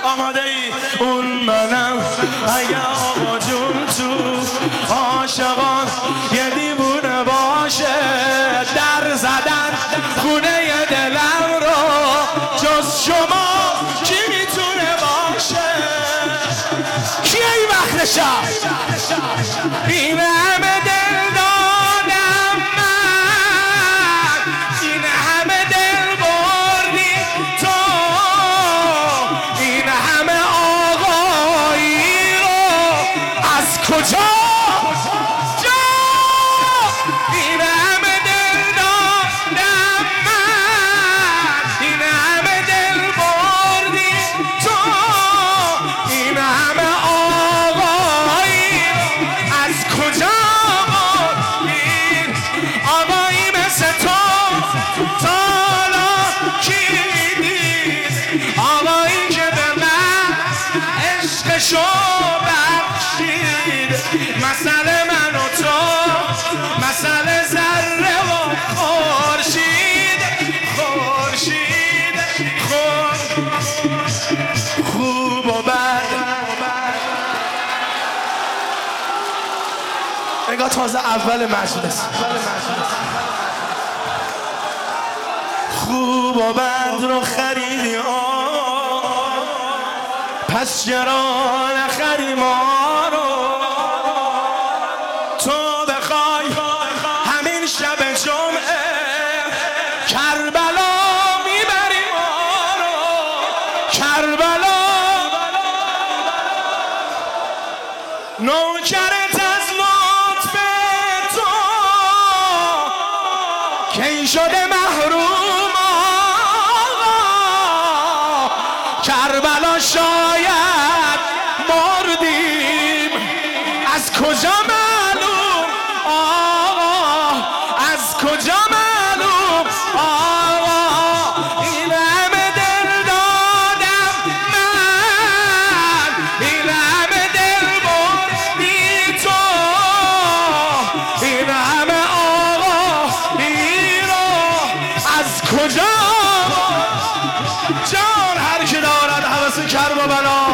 آماده ای؟ اون منم اگه آقا جون تو عاشقان یه دیوونه باشه، در زدن خونه دلم رو جز شما کی میتونه باشه؟ کیه این وقت شب؟ این همه دل دادم من، این همه دل بردی تو، این همه آقایی رو از کجا؟ این همه دل دادم من، این همه دل بردی تو، این همه آقایی از کجا؟ این آقایی مثل تو تالا کی دید؟ آقایی که به من عشقشو بخشید. مسئله من و تو، مسئله ذره و خورشید، خورشید خوب و بد. انگار تازه اول مجلس. خوب و بد رو خریدی پس چرا نخری ما رو؟ تو بخوای همین شب جمعه کربلا میبری ما رو، کربلا. نوکرت از لطف تو کی شده محروم آقا، کربلا شاید مردیم، از کجا معلوم آقا، از کجا معلوم آقا؟ این همه دل دادم من، این همه دل بردی تو، این همه آقا رو از کجا؟ جان هر که دارد هوس کرب و بلا،